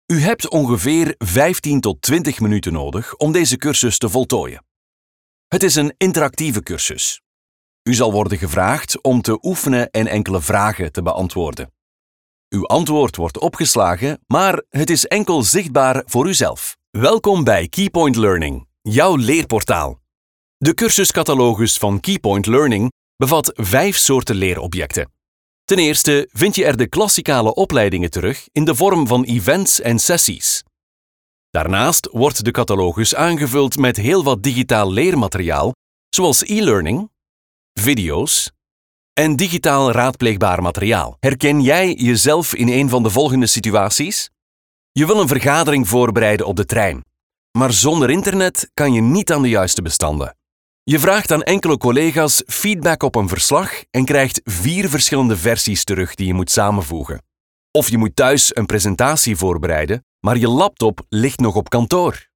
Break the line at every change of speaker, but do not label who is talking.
U hebt ongeveer 15 tot 20 minuten nodig om deze cursus te voltooien. Het is een interactieve cursus. U zal worden gevraagd om te oefenen en enkele vragen te beantwoorden. Uw antwoord wordt opgeslagen, maar het is enkel zichtbaar voor uzelf. Welkom bij Keypoint Learning, jouw leerportaal. De cursuscatalogus van Keypoint Learning bevat 5 soorten leerobjecten. Ten eerste vind je er de klassikale opleidingen terug in de vorm van events en sessies. Daarnaast wordt de catalogus aangevuld met heel wat digitaal leermateriaal, zoals e-learning, video's en digitaal raadpleegbaar materiaal. Herken jij jezelf in een van de volgende situaties? Je wil een vergadering voorbereiden op de trein, maar zonder internet kan je niet aan de juiste bestanden. Je vraagt aan enkele collega's feedback op een verslag en krijgt 4 verschillende versies terug die je moet samenvoegen. Of je moet thuis een presentatie voorbereiden, maar je laptop ligt nog op kantoor.